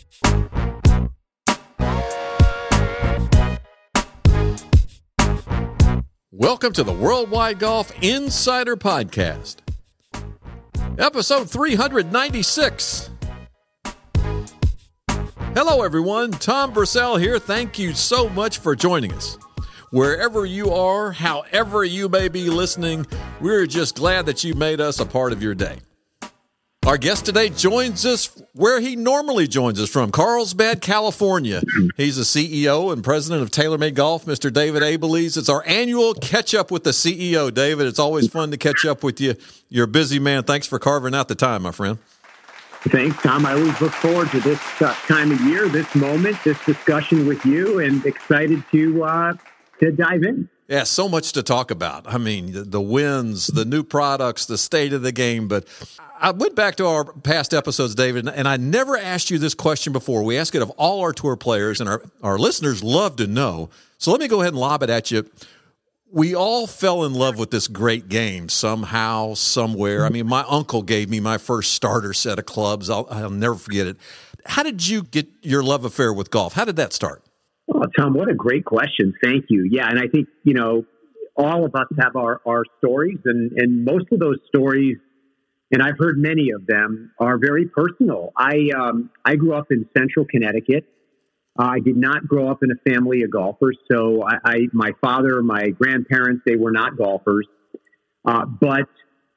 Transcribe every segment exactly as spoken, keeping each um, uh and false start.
Welcome to the Worldwide Golf Insider Podcast, episode three ninety-six. Hello, everyone. Tom Brissell here. Thank you so much for joining us. Wherever you are, however you may be listening, we're just glad that you made us a part of your day. Our guest today joins us where he normally joins us from, Carlsbad, California. He's the C E O and president of TaylorMade Golf, Mister David Abeles. It's our annual catch-up with the C E O. David, it's always fun to catch up with you. You're a busy man. Thanks for carving out the time, my friend. Thanks, Tom. I always look forward to this uh, time of year, this moment, this discussion with you, and excited to uh, to dive in. Yeah, so much to talk about. I mean, the, the wins, the new products, the state of the game. But I went back to our past episodes, David, and I never asked you this question before. We ask it of all our tour players, and our, our listeners love to know. So let me go ahead and lob it at you. We all fell in love with this great game somehow, somewhere. I mean, my uncle gave me my first starter set of clubs. I'll, I'll never forget it. How did you get your love affair with golf? How did that start? Oh, Tom, what a great question. Thank you. Yeah, and I think, you know, all of us have our, our stories, and, and most of those stories, and I've heard many of them, are very personal. I um, I grew up in central Connecticut. Uh, I did not grow up in a family of golfers. So I, I my father, my grandparents, they were not golfers. Uh, but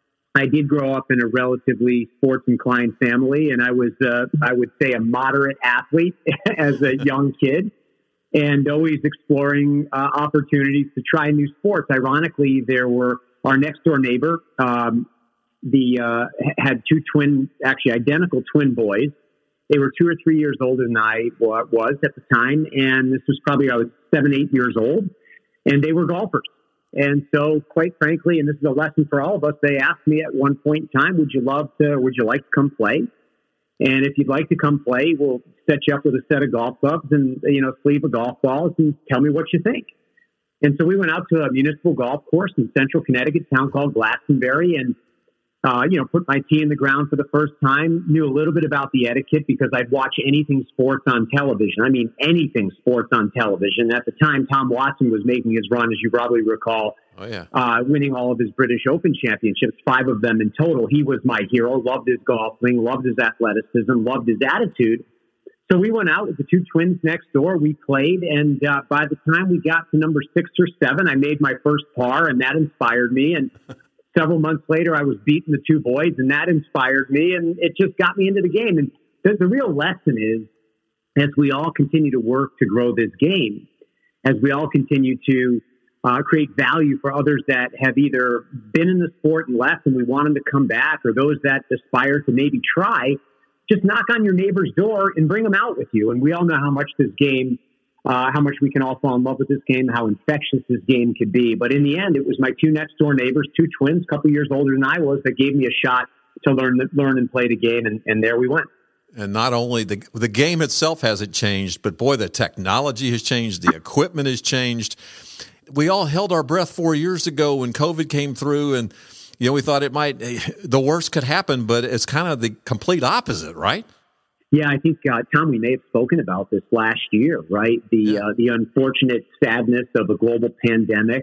I did grow up in a relatively sports-inclined family, and I was, uh, I would say, a moderate athlete as a young kid, and always exploring uh, opportunities to try new sports. Ironically, there were our next-door neighbor, um, the uh, had two twin, actually identical twin boys. They were two or three years older than I was at the time, and this was probably I was seven, eight years old, and they were golfers. And so, quite frankly, and this is a lesson for all of us, they asked me at one point in time, "Would you love to? Would you like to come play? And if you'd like to come play, we'll set you up with a set of golf clubs and, you know, sleeve of golf balls and tell me what you think." And so we went out to a municipal golf course in central Connecticut, a town called Glastonbury, and, uh, you know, put my tee in the ground for the first time, knew a little bit about the etiquette because I'd watch anything sports on television. I mean, anything sports on television. At the time, Tom Watson was making his run, as you probably recall. Oh, yeah. Uh, winning all of his British Open championships, five of them in total. He was my hero, loved his golfing, loved his athleticism, loved his attitude. So we went out with the two twins next door. We played, and uh, by the time we got to number six or seven, I made my first par, and that inspired me. And several months later, I was beating the two boys, and that inspired me, and it just got me into the game. And the, the real lesson is, as we all continue to work to grow this game, as we all continue to Uh, create value for others that have either been in the sport and left and we want them to come back, or those that aspire to maybe try, just knock on your neighbor's door and bring them out with you. And we all know how much this game, uh, how much we can all fall in love with this game, how infectious this game could be. But in the end, it was my two next door neighbors, two twins, a couple years older than I was, that gave me a shot to learn, learn and play the game. And, and there we went. And not only the the game itself hasn't changed, but boy, the technology has changed. The equipment has changed. We all held our breath four years ago when COVID came through, and you know we thought it might the worst could happen, but it's kind of the complete opposite, right? Yeah, I think uh, Tom, we may have spoken about this last year, right? The yeah. uh, the unfortunate sadness of a global pandemic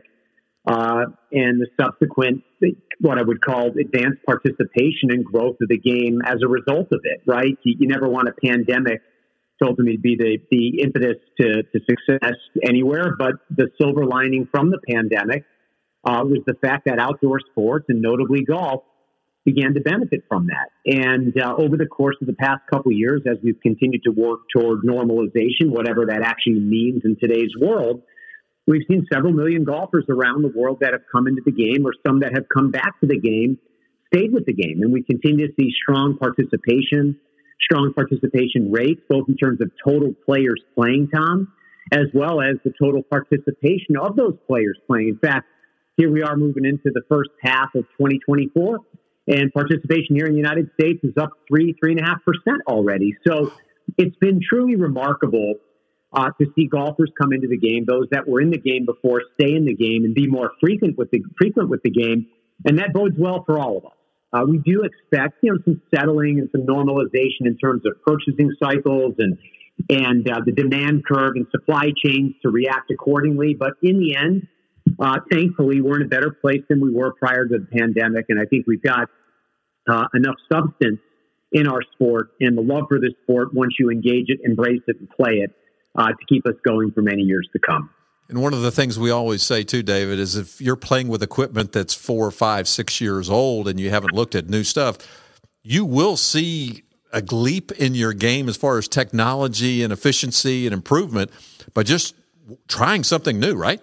uh, and the subsequent, what I would call advanced participation and growth of the game as a result of it, right? You, you never want a pandemic to ultimately be the, the impetus to, to success anywhere. But the silver lining from the pandemic uh, was the fact that outdoor sports, and notably golf, began to benefit from that. And uh, over the course of the past couple of years, as we've continued to work toward normalization, whatever that actually means in today's world, we've seen several million golfers around the world that have come into the game, or some that have come back to the game, stayed with the game. And we continue to see strong participation, strong participation rates, both in terms of total players playing, Tom, as well as the total participation of those players playing. In fact, here we are moving into the first half of twenty twenty-four, and participation here in the United States is up three, three and a half percent already. So it's been truly remarkable uh, to see golfers come into the game, those that were in the game before stay in the game and be more frequent with the frequent with the game, and that bodes well for all of us. Uh, we do expect, you know, some settling and some normalization in terms of purchasing cycles and and uh, the demand curve and supply chains to react accordingly. But in the end, uh, thankfully, we're in a better place than we were prior to the pandemic. And I think we've got uh, enough substance in our sport and the love for this sport once you engage it, embrace it, and play it uh, to keep us going for many years to come. And one of the things we always say too, David, is if you're playing with equipment that's four, five, six years old and you haven't looked at new stuff, you will see a leap in your game as far as technology and efficiency and improvement by just trying something new, right?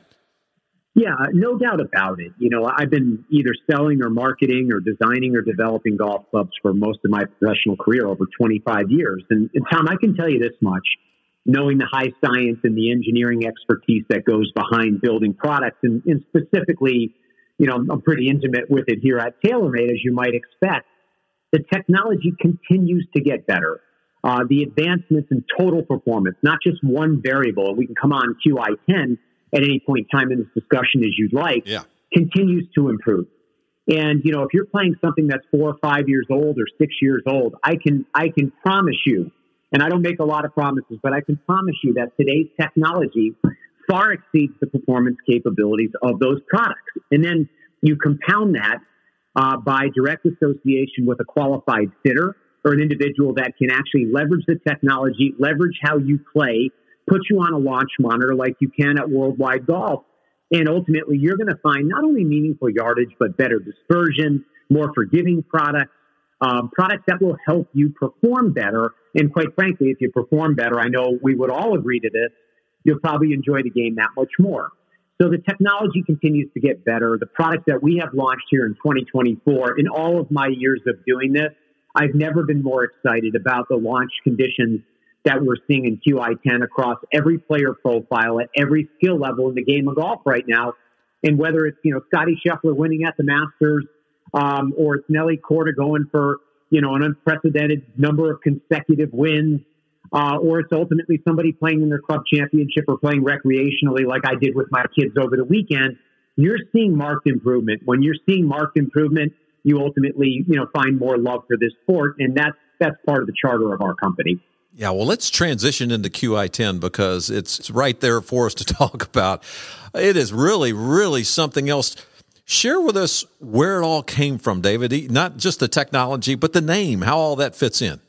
Yeah, no doubt about it. You know, I've been either selling or marketing or designing or developing golf clubs for most of my professional career, over twenty-five years. And, and Tom, I can tell you this much, knowing the high science and the engineering expertise that goes behind building products, and, and specifically, you know, I'm pretty intimate with it here at TaylorMade, as you might expect. The technology continues to get better. Uh, the advancements in total performance, not just one variable, we can come on Q I ten at any point in time in this discussion as you'd like, yeah. continues to improve. And, you know, if you're playing something that's four or five years old or six years old, I can, I can promise you, and I don't make a lot of promises, but I can promise you that today's technology far exceeds the performance capabilities of those products. And then you compound that uh, by direct association with a qualified fitter or an individual that can actually leverage the technology, leverage how you play, put you on a launch monitor like you can at Worldwide Golf. And ultimately, you're going to find not only meaningful yardage, but better dispersion, more forgiving products, um, products that will help you perform better. And quite frankly, if you perform better, I know we would all agree to this, you'll probably enjoy the game that much more. So the technology continues to get better. The products that we have launched here in twenty twenty-four, in all of my years of doing this, I've never been more excited about the launch conditions that we're seeing in Q I ten across every player profile at every skill level in the game of golf right now. And whether it's, you know, Scotty Scheffler winning at the Masters, um, or it's Nelly Korda going for, you know, an unprecedented number of consecutive wins, uh, or it's ultimately somebody playing in their club championship or playing recreationally like I did with my kids over the weekend, you're seeing marked improvement. When you're seeing marked improvement, you ultimately, you know, find more love for this sport. And that's, that's part of the charter of our company. Yeah, well, let's transition into Q I ten because it's right there for us to talk about. It is really, really something else. Share with us where it all came from, David, not just the technology, but the name, how all that fits in.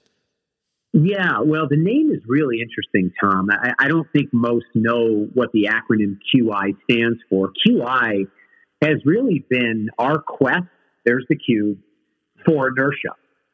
Yeah, well, the name is really interesting, Tom. I, I don't think most know what the acronym Q I stands for. Q I has really been our quest, there's the Q, for inertia.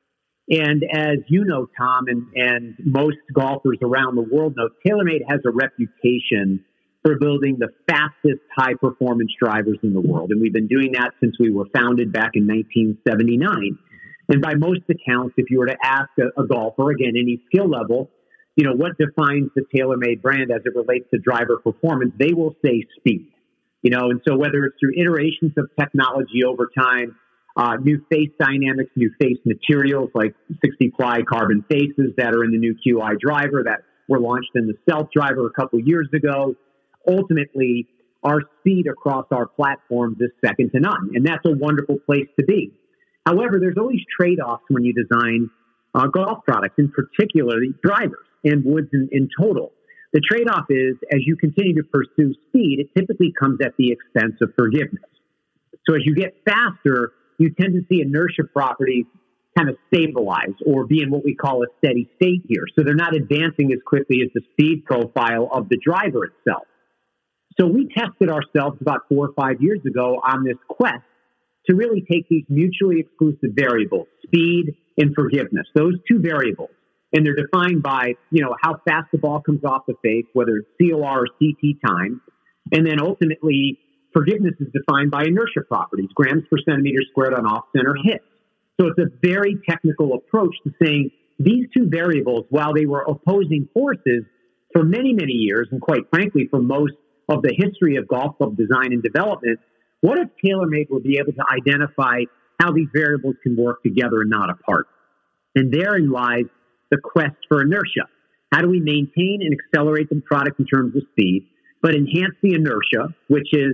And as you know, Tom, and, and most golfers around the world know, TaylorMade has a reputation for building the fastest high-performance drivers in the world. And we've been doing that since we were founded back in nineteen seventy-nine. And by most accounts, if you were to ask a, a golfer, again, any skill level, you know, what defines the TaylorMade brand as it relates to driver performance, they will say speed. You know, and so whether it's through iterations of technology over time, Uh, new face dynamics, new face materials like sixty ply carbon faces that are in the new Q I driver that were launched in the Stealth driver a couple years ago. Ultimately, our speed across our platforms is second to none, and that's a wonderful place to be. However, there's always trade-offs when you design uh, golf products, in particular drivers and woods in, in total. The trade-off is, as you continue to pursue speed, it typically comes at the expense of forgiveness. So as you get faster, you tend to see inertia properties kind of stabilize or be in what we call a steady state here. So they're not advancing as quickly as the speed profile of the driver itself. So we tested ourselves about four or five years ago on this quest to really take these mutually exclusive variables, speed and forgiveness, those two variables. And they're defined by, you know, how fast the ball comes off the face, whether it's C O R or C T time. And then ultimately, forgiveness is defined by inertia properties, grams per centimeter squared on off-center hits. So it's a very technical approach to saying these two variables, while they were opposing forces for many, many years, and quite frankly, for most of the history of golf club design and development, what if TaylorMade will be able to identify how these variables can work together and not apart? And therein lies the quest for inertia. How do we maintain and accelerate the product in terms of speed, but enhance the inertia, which is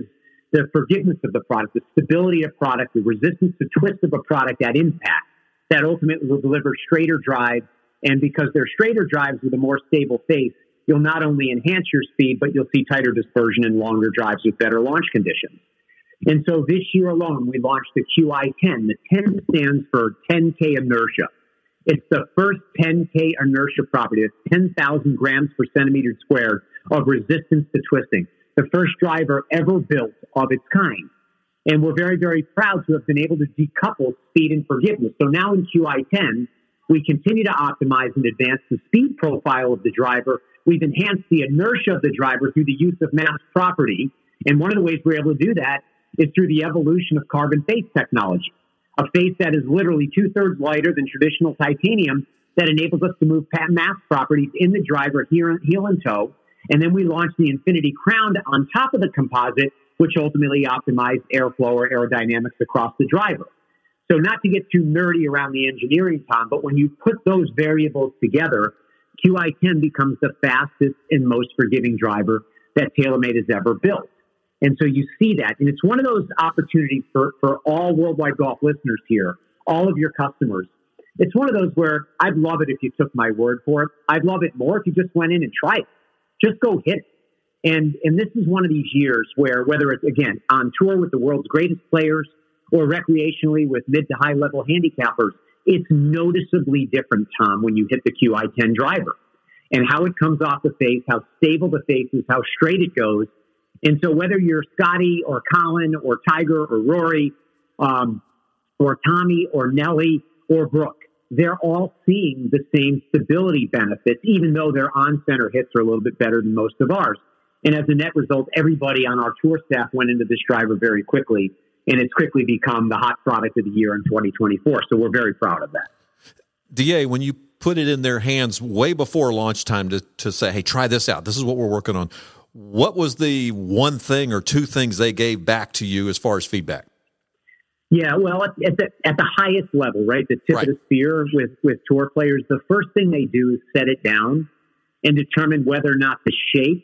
the forgiveness of the product, the stability of product, the resistance to twist of a product at impact that ultimately will deliver straighter drives. And because they're straighter drives with a more stable face, you'll not only enhance your speed, but you'll see tighter dispersion and longer drives with better launch conditions. And so this year alone, we launched the Q I ten. The ten stands for ten K inertia. It's the first ten K inertia property. It's ten thousand grams per centimeter squared of resistance to twisting. The first driver ever built of its kind. And we're very, very proud to have been able to decouple speed and forgiveness. So now in Q I ten, we continue to optimize and advance the speed profile of the driver. We've enhanced the inertia of the driver through the use of mass property. And one of the ways we're able to do that is through the evolution of carbon face technology, a face that is literally two-thirds lighter than traditional titanium that enables us to move mass properties in the driver heel and toe. And then we launched the Infinity Crown on top of the composite, which ultimately optimized airflow or aerodynamics across the driver. So not to get too nerdy around the engineering, Tom, but when you put those variables together, Q I ten becomes the fastest and most forgiving driver that TaylorMade has ever built. And so you see that. And it's one of those opportunities for, for all Worldwide Golf listeners here, all of your customers. It's one of those where I'd love it if you took my word for it. I'd love it more if you just went in and tried it. Just go hit it. And, and this is one of these years where, whether it's, again, on tour with the world's greatest players or recreationally with mid to high level handicappers, it's noticeably different, Tom, when you hit the Q I ten driver and how it comes off the face, how stable the face is, how straight it goes. And so whether you're Scotty or Colin or Tiger or Rory um, or Tommy or Nelly or Brooke, they're all seeing the same stability benefits, even though their on-center hits are a little bit better than most of ours. And as a net result, everybody on our tour staff went into this driver very quickly, and it's quickly become the hot product of the year in twenty twenty-four. So we're very proud of that. D A, when you put it in their hands way before launch time to, to say, hey, try this out, this is what we're working on, what was the one thing or two things they gave back to you as far as feedback? Yeah, well, at, at, the, at the highest level, right, the tip right. of the spear with, with tour players, the first thing they do is set it down and determine whether or not the shape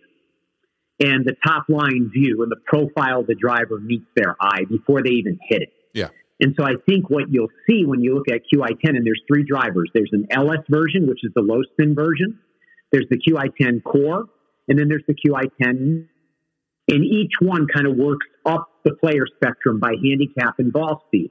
and the top line view and the profile of the driver meets their eye before they even hit it. Yeah. And so I think what you'll see when you look at Q I ten, and there's three drivers. There's an L S version, which is the low spin version. There's the Q I ten Core, and then there's the Q I ten. And each one kind of works up the player spectrum by handicap and ball speed.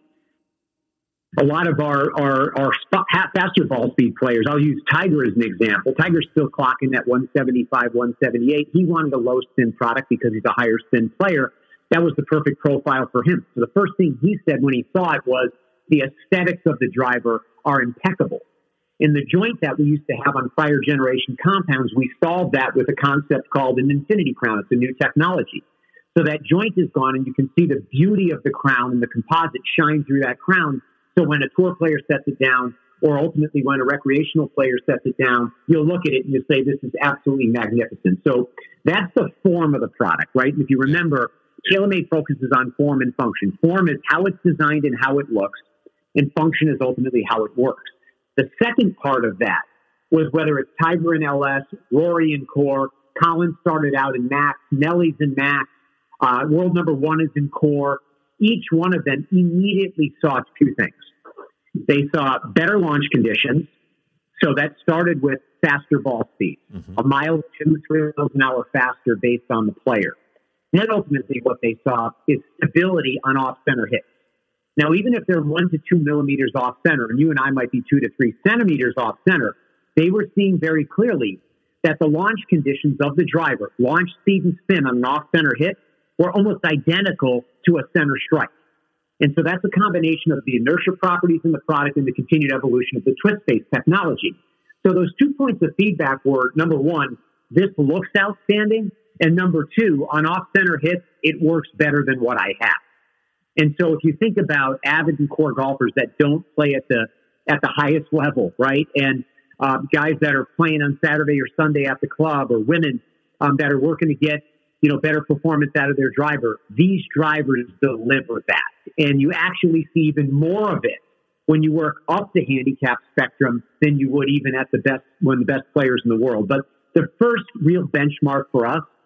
A lot of our, our, our sp- faster ball speed players, I'll use Tiger as an example. Tiger's still clocking at one seventy-five, one seventy-eight. He wanted a low spin product because he's a higher spin player. That was the perfect profile for him. So the first thing he said when he saw it was the aesthetics of the driver are impeccable. In the joint that we used to have on prior generation compounds, we solved that with a concept called an Infinity Crown. It's a new technology. So that joint is gone, and you can see the beauty of the crown and the composite shine through that crown. So when a tour player sets it down, or ultimately when a recreational player sets it down, you'll look at it and you'll say, this is absolutely magnificent. So that's the form of the product, right? And if you remember, TaylorMade focuses on form and function. Form is how it's designed and how it looks, and function is ultimately how it works. The second part of that was whether it's Tiger in L S, Rory in Core, Colin started out in Max, Nelly's in Max, uh, world number one is in Core. Each one of them immediately saw two things. They saw better launch conditions. So that started with faster ball speed, mm-hmm. a mile, two, three miles an hour faster based on the player. And then ultimately what they saw is stability on off-center hits. Now, even if they're one to two millimeters off-center, and you and I might be two to three centimeters off-center, they were seeing very clearly that the launch conditions of the driver, launch speed and spin on an off-center hit, were almost identical to a center strike. And so that's a combination of the inertia properties in the product and the continued evolution of the twist-based technology. So those two points of feedback were, number one, this looks outstanding, and number two, on off-center hits, it works better than what I have. And so if you think about avid and core golfers that don't play at the at the highest level, right, and uh, guys that are playing on Saturday or Sunday at the club, or women um, that are working to get you know better performance out of their driver, these drivers deliver that, and you actually see even more of it when you work up the handicap spectrum than you would even at the best one of the best players in the world. But the first real benchmark for us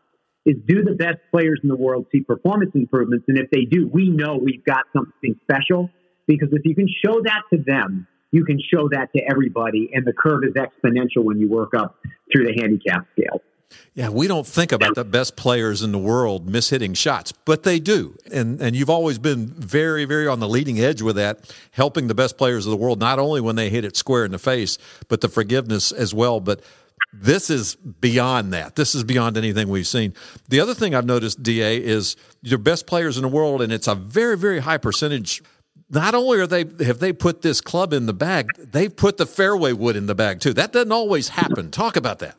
is do the best players in the world see performance improvements? And if they do, we know we've got something special, because if you can show that to them, you can show that to everybody. And the curve is exponential when you work up through the handicap scale. Yeah, we don't think about the best players in the world mishitting shots, but they do. And and you've always been very, very on the leading edge with that, helping the best players of the world, not only when they hit it square in the face, but the forgiveness as well. But this is beyond that. This is beyond anything we've seen. The other thing I've noticed, D A, is your best players in the world, and it's a very, very high percentage. Not only are they have they put this club in the bag, they've put the fairway wood in the bag too. That doesn't always happen. Talk about that.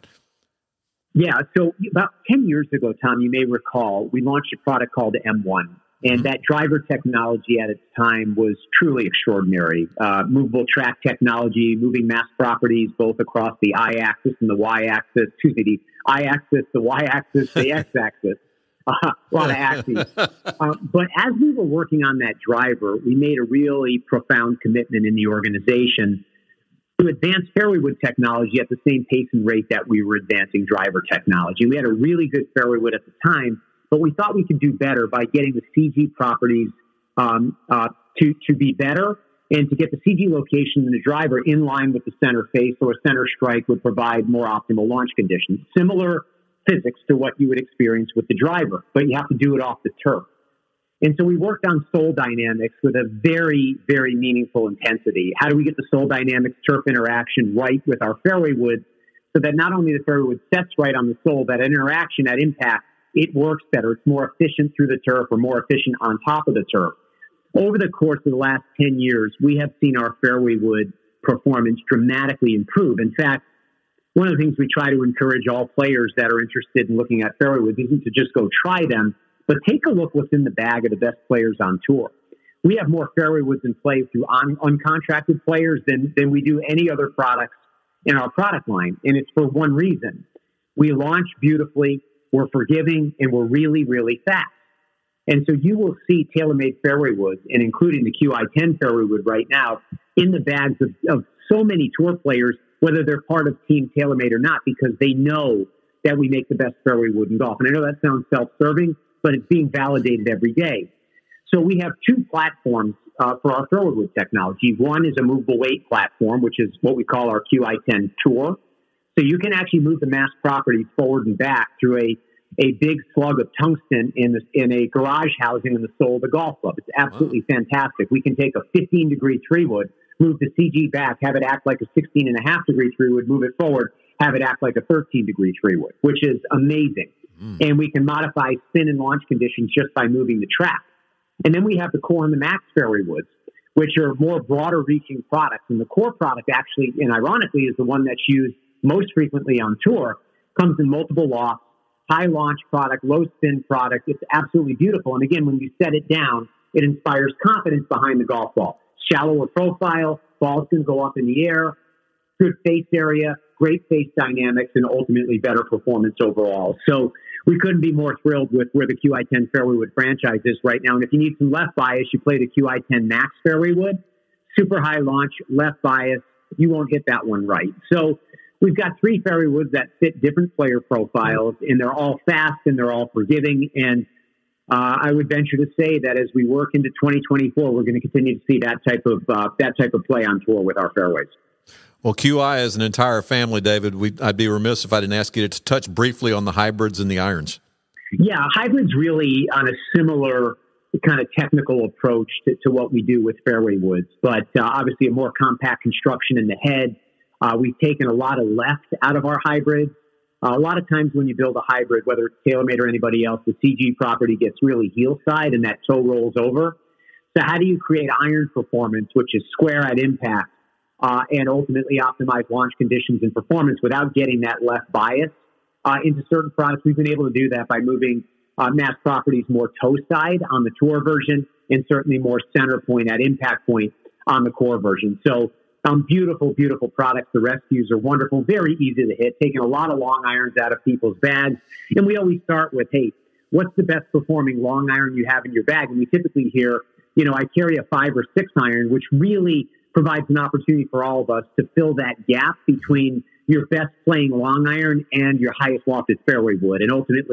Yeah, so about ten years ago, Tom, you may recall, we launched a product called the M one. And that driver technology at its time was truly extraordinary. Uh, movable track technology, moving mass properties both across the I-axis and the Y-axis, excuse me, the I-axis, the Y-axis, the X-axis, uh, a lot of axes. Uh, but as we were working on that driver, we made a really profound commitment in the organization to advance fairway wood technology at the same pace and rate that we were advancing driver technology. We had a really good fairway wood at the time, but we thought we could do better by getting the C G properties um, uh, to, to be better, and to get the C G location in the driver in line with the center face, so a center strike would provide more optimal launch conditions. Similar physics to what you would experience with the driver, but you have to do it off the turf. And so we worked on sole dynamics with a very, very meaningful intensity. How do we get the sole dynamics turf interaction right with our fairway wood, so that not only the fairway wood sets right on the sole, that interaction, that impact, it works better. It's more efficient through the turf, or more efficient on top of the turf. Over the course of the last ten years, we have seen our fairway wood performance dramatically improve. In fact, one of the things we try to encourage all players that are interested in looking at fairway woods isn't to just go try them, but take a look what's in the bag of the best players on tour. We have more fairway woods in play through un- uncontracted players than, than we do any other products in our product line. And it's for one reason. We launch beautifully, we're forgiving, and we're really, really fast. And so you will see TaylorMade fairway woods, and including the Q I ten fairway wood right now, in the bags of, of so many tour players, whether they're part of Team TaylorMade or not, because they know that we make the best fairway wood in golf. And I know that sounds self-serving, but it's being validated every day. So we have two platforms uh, for our fairway wood technology. One is a movable weight platform, which is what we call our Q I ten Tour. So you can actually move the mass properties forward and back through a, a big slug of tungsten in, the, in a garage housing in the sole of the golf club. It's absolutely wow. fantastic. We can take a fifteen degree three wood, move the C G back, have it act like a sixteen and a half degree three wood, move it forward, have it act like a thirteen degree three wood, which is amazing. Mm. And we can modify spin and launch conditions just by moving the track. And then we have the Core and the Max fairway woods, which are more broader reaching products. And the Core product actually, and ironically, is the one that's used most frequently on tour, comes in multiple lofts, high launch product, low spin product. It's absolutely beautiful. And again, when you set it down, it inspires confidence behind the golf ball. Shallower profile, balls can go up in the air, good face area, great face dynamics, and ultimately better performance overall. So we couldn't be more thrilled with where the Q I ten fairway wood franchise is right now. And if you need some left bias, you play the Q I ten Max fairway wood, super high launch, left bias. You won't hit that one right. So we've got three fairway woods that fit different player profiles, and they're all fast and they're all forgiving. And uh, I would venture to say that as we work into twenty twenty-four, we're going to continue to see that type of uh, that type of play on tour with our fairways. Well, Q I is an entire family, David. We, I'd be remiss if I didn't ask you to touch briefly on the hybrids and the irons. Yeah, hybrids really on a similar kind of technical approach to, to what we do with fairway woods, but uh, obviously a more compact construction in the head. Uh, we've taken a lot of left out of our hybrids. Uh, a lot of times when you build a hybrid, whether it's TaylorMade or anybody else, the C G property gets really heel side and that toe rolls over. So how do you create iron performance, which is square at impact, uh, and ultimately optimize launch conditions and performance without getting that left bias uh, into certain products? We've been able to do that by moving uh, mass properties more toe side on the Tour version, and certainly more center point at impact point on the Core version. So Um, beautiful, beautiful products. The rescues are wonderful, very easy to hit, taking a lot of long irons out of people's bags. And we always start with, hey, what's the best performing long iron you have in your bag? And we typically hear, you know, I carry a five or six iron, which really provides an opportunity for all of us to fill that gap between your best playing long iron and your highest lofted fairway wood. And ultimately,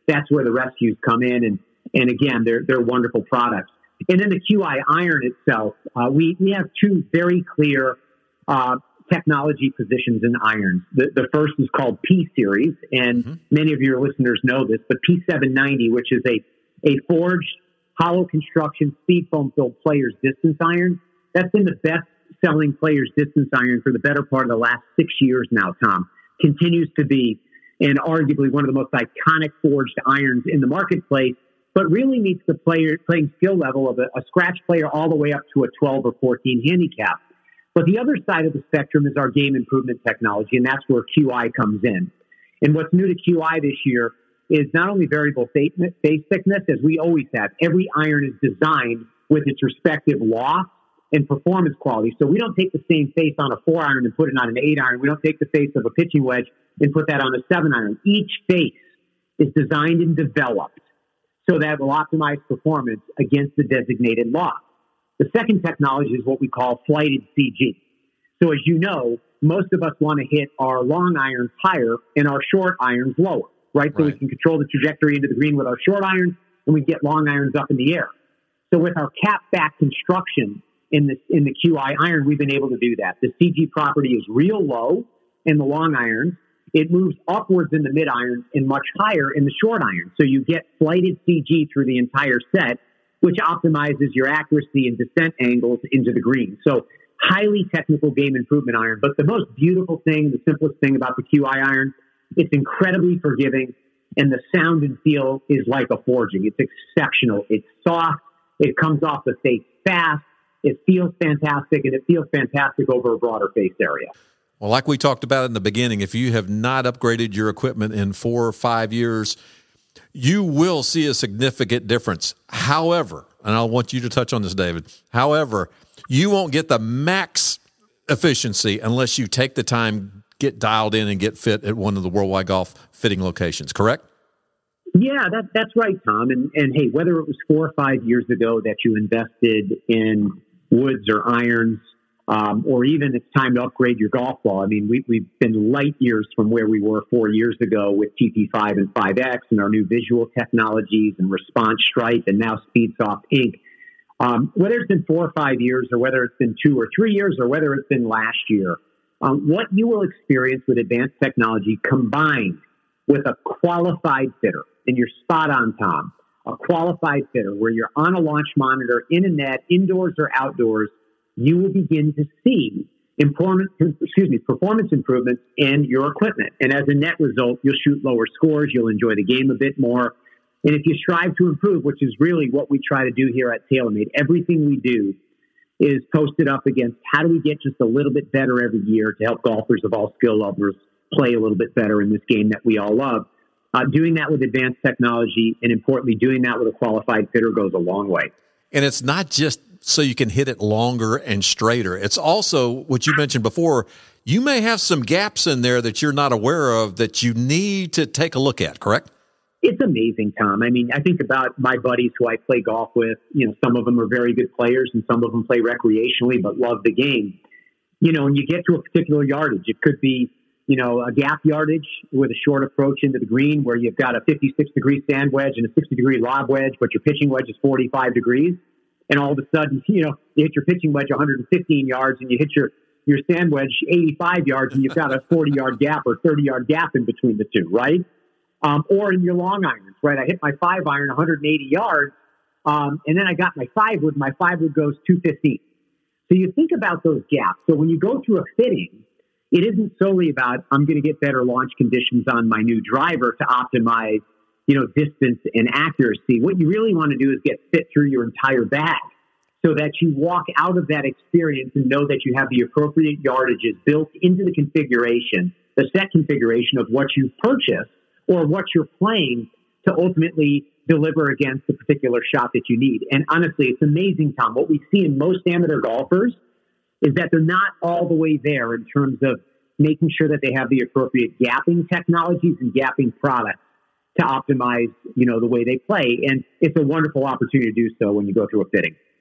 that's where the rescues come in. And, and again, they're, they're wonderful products. And then the Q I iron itself, uh, we, we have two very clear uh, technology positions in irons. The, the first is called P Series, and mm-hmm. many of your listeners know this, but P seven ninety, which is a, a forged, hollow construction, speed foam filled player's distance iron. That's been the best selling player's distance iron for the better part of the last six years now, Tom. Continues to be, and arguably one of the most iconic forged irons in the marketplace, but really meets the player playing skill level of a, a scratch player all the way up to a twelve or fourteen handicap. But the other side of the spectrum is our game improvement technology, and that's where Q I comes in. And what's new to Q I this year is not only variable face thickness, as we always have. Every iron is designed with its respective loft and performance quality. So we don't take the same face on a four iron and put it on an eight iron. We don't take the face of a pitching wedge and put that on a seven iron. Each face is designed and developed so that it will optimize performance against the designated loft. The second technology is what we call flighted C G. So as you know, most of us want to hit our long irons higher and our short irons lower, right? So right. we can control the trajectory into the green with our short irons, and we get long irons up in the air. So with our cap back construction in the, in the Q I iron, we've been able to do that. The C G property is real low in the long irons. It moves upwards in the mid irons and much higher in the short irons. So you get flighted C G through the entire set, which optimizes your accuracy and descent angles into the green. So highly technical game improvement iron. But the most beautiful thing, the simplest thing about the Q I iron, it's incredibly forgiving, and the sound and feel is like a forging. It's exceptional. It's soft. It comes off the face fast. It feels fantastic, and it feels fantastic over a broader face area. Well, like we talked about in the beginning, if you have not upgraded your equipment in four or five years, you will see a significant difference. However, and I want you to touch on this, David, however, you won't get the max efficiency unless you take the time, get dialed in, and get fit at one of the Worldwide Golf fitting locations, correct? Yeah, that, that's right, Tom. And, and hey, whether it was four or five years ago that you invested in woods or irons, um, or even it's time to upgrade your golf ball. I mean, we, we've been light years from where we were four years ago with T P five and five X and our new visual technologies and Response Stripe and now SpeedSoft Ink. Um, whether it's been four or five years or whether it's been two or three years or whether it's been last year, um, what you will experience with advanced technology combined with a qualified fitter, and you're spot on, Tom, a qualified fitter where you're on a launch monitor, in a net, indoors or outdoors, you will begin to see performance, excuse me, performance improvements in your equipment. And as a net result, you'll shoot lower scores, you'll enjoy the game a bit more. And if you strive to improve, which is really what we try to do here at TaylorMade, everything we do is posted up against how do we get just a little bit better every year to help golfers of all skill levels play a little bit better in this game that we all love. Uh, doing that with advanced technology and, importantly, doing that with a qualified fitter goes a long way. And it's not just so you can hit it longer and straighter. It's also, what you mentioned before, you may have some gaps in there that you're not aware of that you need to take a look at, correct? It's amazing, Tom. I mean, I think about my buddies who I play golf with. You know, some of them are very good players and some of them play recreationally but love the game. You know, when you get to a particular yardage, it could be, you know, a gap yardage with a short approach into the green where you've got a fifty-six degree sand wedge and a sixty degree lob wedge, but your pitching wedge is forty-five degrees. And all of a sudden, you know, you hit your pitching wedge one hundred fifteen yards and you hit your, your sand wedge eighty-five yards and you've got a forty yard gap or thirty yard gap in between the two, right? Um, or in your long irons, right? I hit my five iron one hundred eighty yards, um, and then I got my five wood. My five wood goes two fifteen. So you think about those gaps. So when you go through a fitting, it isn't solely about, I'm going to get better launch conditions on my new driver to optimize, you know, distance and accuracy. What you really want to do is get fit through your entire bag so that you walk out of that experience and know that you have the appropriate yardages built into the configuration, the set configuration of what you purchased or what you're playing to ultimately deliver against the particular shot that you need. And honestly, it's amazing, Tom. What we see in most amateur golfers is that they're not all the way there in terms of making sure that they have the appropriate gapping technologies and gapping products to optimize, you know, the way they play. And it's a wonderful opportunity to do so when you go through a fitting.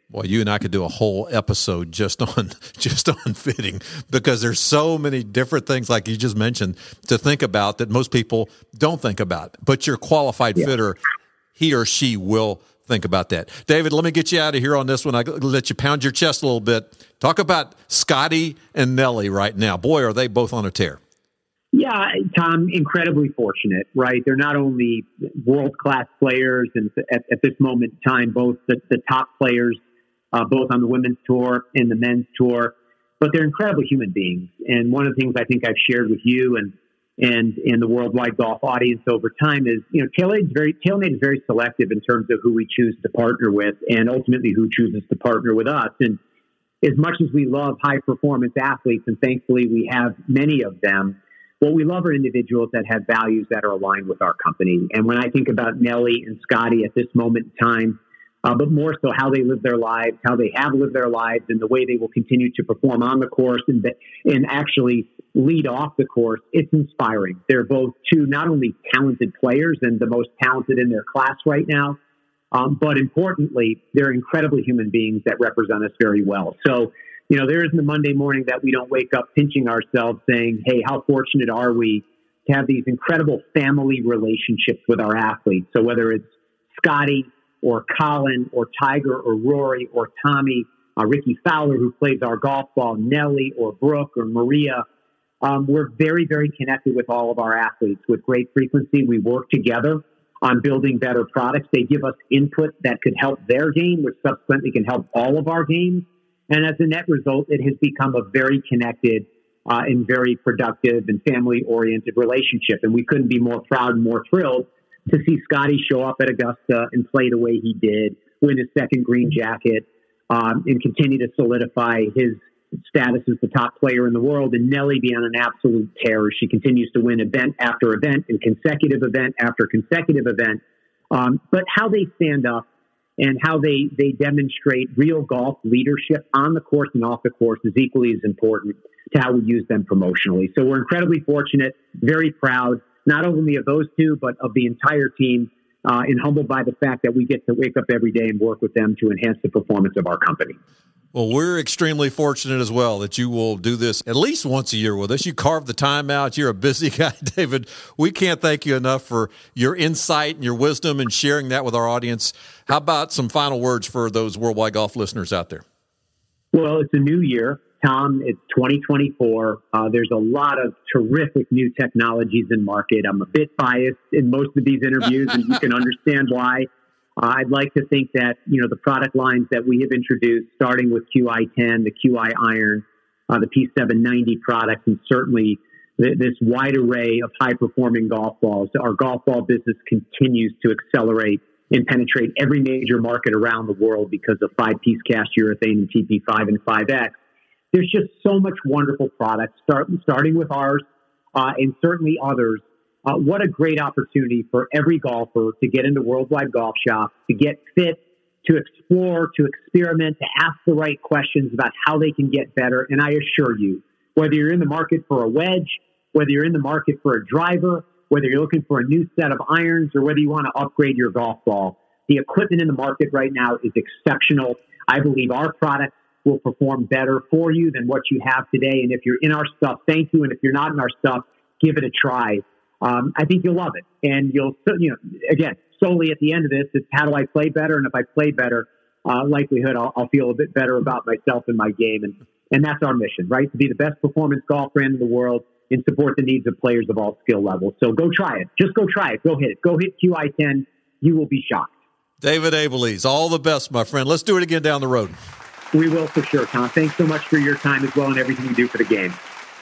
Well, you and I could do a whole episode just on just on fitting, because there's so many different things, like you just mentioned, to think about that most people don't think about. But your qualified yeah. fitter, he or she will think about that. David, let me get you out of here on this one. I let you pound your chest a little bit. Talk about Scotty and Nelly right now. Boy, are they both on a tear. Yeah, Tom, incredibly fortunate, right? They're not only world-class players, and at, at this moment in time, both the, the top players, uh, both on the women's tour and the men's tour, but they're incredible human beings. And one of the things I think I've shared with you and and in the worldwide golf audience over time is, you know, TaylorMade is very TaylorMade is very selective in terms of who we choose to partner with, and ultimately who chooses to partner with us. And as much as we love high-performance athletes, and thankfully we have many of them, what we love are individuals that have values that are aligned with our company. And when I think about Nelly and Scotty at this moment in time, uh, but more so how they live their lives, how they have lived their lives, and the way they will continue to perform on the course and, and actually lead off the course, it's inspiring. They're both two not only talented players and the most talented in their class right now, um, but importantly, they're incredibly human beings that represent us very well. So, you know, there isn't a Monday morning that we don't wake up pinching ourselves saying, hey, how fortunate are we to have these incredible family relationships with our athletes. So whether it's Scotty or Colin or Tiger or Rory or Tommy, uh, Ricky Fowler, who plays our golf ball, Nelly or Brooke or Maria, um, we're very, very connected with all of our athletes with great frequency. We work together on building better products. They give us input that could help their game, which subsequently can help all of our games. And as a net result, it has become a very connected uh, and very productive and family-oriented relationship. And we couldn't be more proud and more thrilled to see Scotty show up at Augusta and play the way he did, win his second green jacket, um, and continue to solidify his status as the top player in the world. And Nelly be on an absolute tear as she continues to win event after event and consecutive event after consecutive event. Um, but how they stand up and how they, they demonstrate real golf leadership on the course and off the course is equally as important to how we use them promotionally. So we're incredibly fortunate, very proud, not only of those two, but of the entire team, uh, and humbled by the fact that we get to wake up every day and work with them to enhance the performance of our company. Well, we're extremely fortunate as well that you will do this at least once a year with us. You carve the time out. You're a busy guy, David. We can't thank you enough for your insight and your wisdom and sharing that with our audience. How about some final words for those Worldwide Golf listeners out there? Well, it's a new year, Tom. It's twenty twenty-four. Uh, there's a lot of terrific new technologies in market. I'm a bit biased in most of these interviews, and you can understand why. Uh, I'd like to think that, you know, the product lines that we have introduced, starting with Q I ten, the Q I Iron, uh, the P seven ninety products, and certainly th- this wide array of high-performing golf balls, our golf ball business continues to accelerate and penetrate every major market around the world because of five-piece cast urethane and T P five and five X. There's just so much wonderful products, start, starting with ours uh, and certainly others. Uh, what a great opportunity for every golfer to get into Worldwide Golf Shop, to get fit, to explore, to experiment, to ask the right questions about how they can get better. And I assure you, whether you're in the market for a wedge, whether you're in the market for a driver, whether you're looking for a new set of irons, or whether you want to upgrade your golf ball, the equipment in the market right now is exceptional. I believe our products will perform better for you than what you have today. And if you're in our stuff, thank you. And if you're not in our stuff, give it a try. Um, I think you'll love it. And you'll, you know, again, solely at the end of this, it's how do I play better? And if I play better, uh, likelihood I'll, I'll feel a bit better about myself and my game. And, and that's our mission, right? To be the best performance golf brand in the world and support the needs of players of all skill levels. So go try it. Just go try it. Go hit it. Go hit Q I ten. You will be shocked. David Abeles, all the best, my friend. Let's do it again down the road. We will for sure, Tom. Thanks so much for your time as well and everything you do for the game.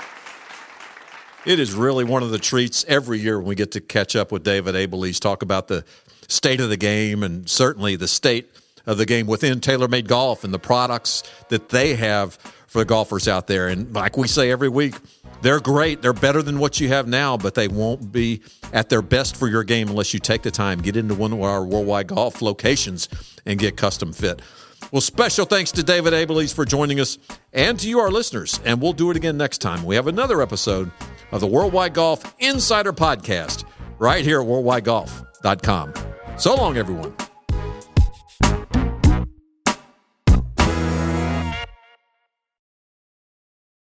It is really one of the treats every year when we get to catch up with David Abeles, talk about the state of the game and certainly the state of the game within TaylorMade Golf and the products that they have for the golfers out there. And like we say every week, they're great. They're better than what you have now, but they won't be at their best for your game unless you take the time, get into one of our Worldwide Golf locations and get custom fit. Well, special thanks to David Abeles for joining us and to you, our listeners. And we'll do it again next time. We have another episode of the Worldwide Golf Insider Podcast right here at worldwide golf dot com. So long, everyone.